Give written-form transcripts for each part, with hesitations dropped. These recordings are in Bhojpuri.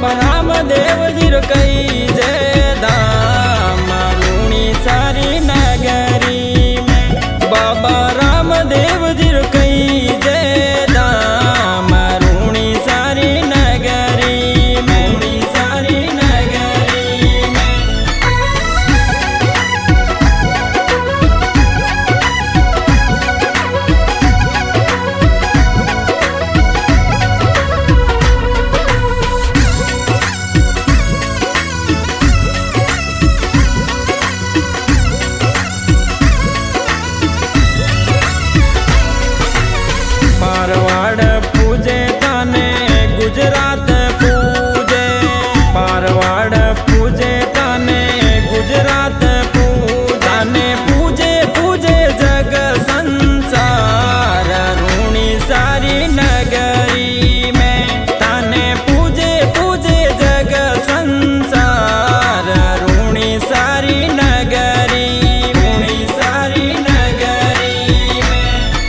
बाबा रामदेव जीर कई जे धाम रूणी सारी नगरी में। बाबा रामदेव जीर कई जे धाम रूणी सारी नगरी में, रूणी सारी नगरी में। मारवाड़ पूजे ताने गुजरात पूजे, मारवाड़ पूजे ताने गुजरात पूजाने पूजे पूजे जग संसार रूणी सारी नगरी में। ताने पूजे पूजे जग संसार रूणी सारी नगरी, रूणी सारी नगरी में।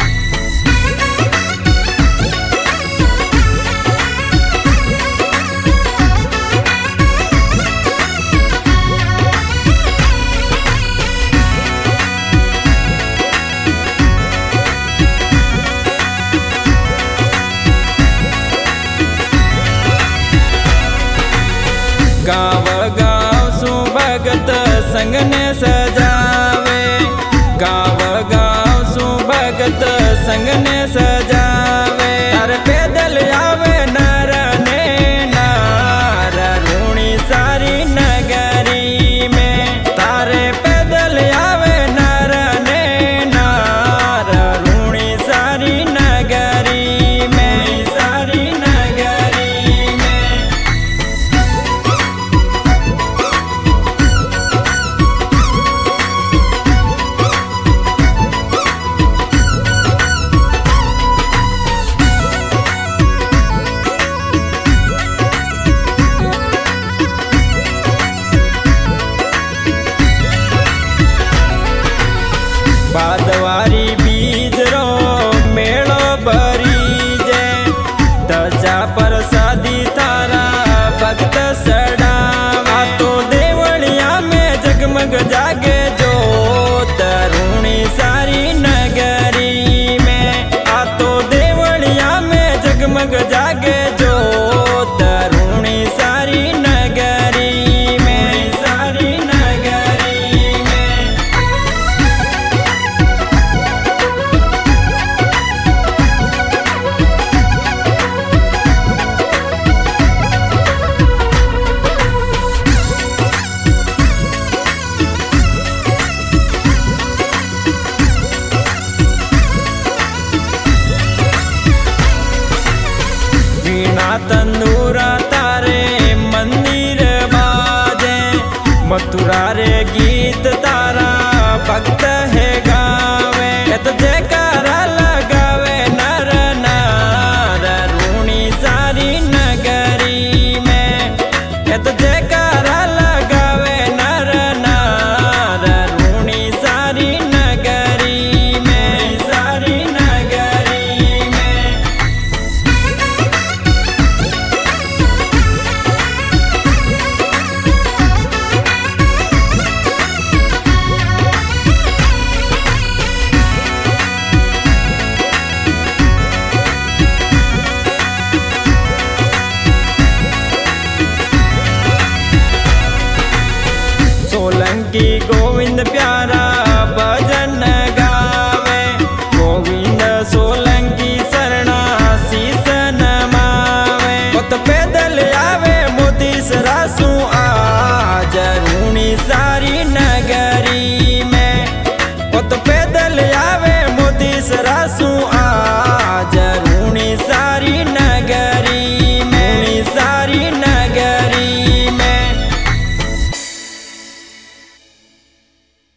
गाव गाव सु भगत संग ने सजावे, गाव गाव सु भगत संग ने सजावे। तार पैदल आवे नर ने नार रूणी सारी नगरी में। तारे पैदल आवे नर ने नार रूणी सारी नगरी में, सारी नगरी में। बादवारी बीज रो मेड़ो भरी जे, धजा प्रसादी तारा भक्त सड़ावा। तो देवड़िया में जगमग जागे जोत रूणी सारी नगरी में। आ तो देवड़िया में जगमग जागे जोत रूणी सारी नगरी में, सारी नगरी में। वीणा तंदूरा तारे मंदिर बाजे, मथुरा रे गीत तारा भक्त है गावे। ये तो जयकारा लगावे नर नार रूणी सारी नगरी में। ये तो जयकारा लगावे नर नार रूणी सारी नगरी में, सारी नगरी में। सोलंकी गोविंद प्यारा भजन गावे, गोविंद सोलंकी शरणा शीस नमावे।